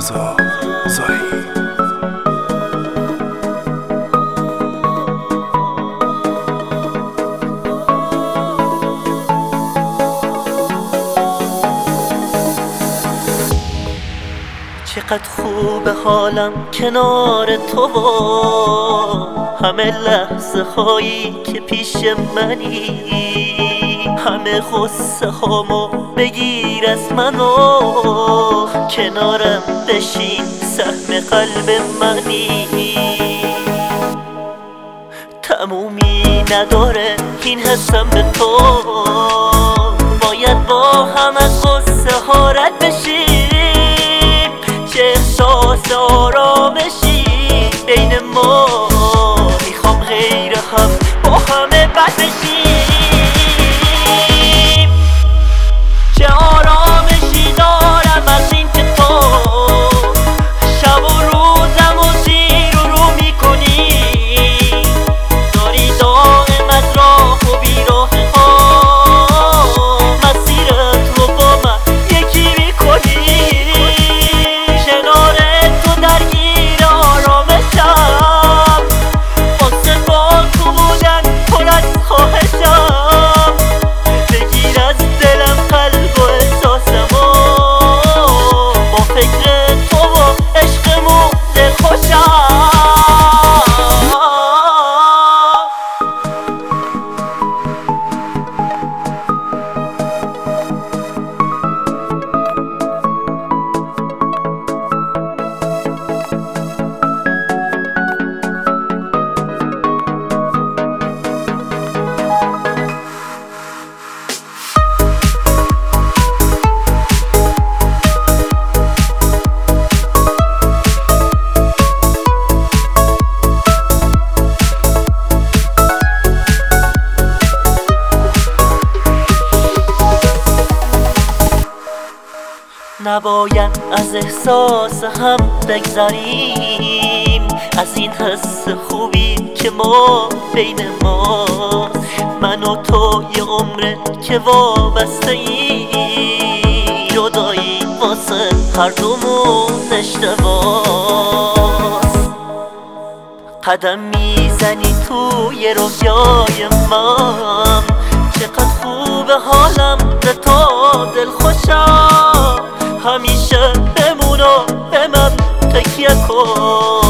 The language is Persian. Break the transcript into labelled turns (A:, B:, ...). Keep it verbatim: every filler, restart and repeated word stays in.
A: رضا زاهی.
B: چقدر خوبه حالم کنار تو و همه لحظه هایی که پیش منی، همه غصه هامو بگیر از منو کنارم بشین، سهم قلب منی. تمومی نداره این حسم به تو، باید با هم از غصه ها رد بشیم، چه احساس آرامشی بین ما. میخوام غیر هم با همه بد بشیم، چه آرامشی دارم از این که تو شب و روزم و زیر و رو میکنی، داری دائم از راه و بیراه ها مسیرت رو با من یکی میکنی. نباید از احساس هم بگذاریم، از این حس خوبی که ما بین ماست. من و تو یه عمره که وابسته ایم، جدایی واسه هر دومون اشتباست. قدم میزنی توی رویای من، چقدر خوبه حالم به تو دل خوشم، همیشه بمون و به من تکیه کن.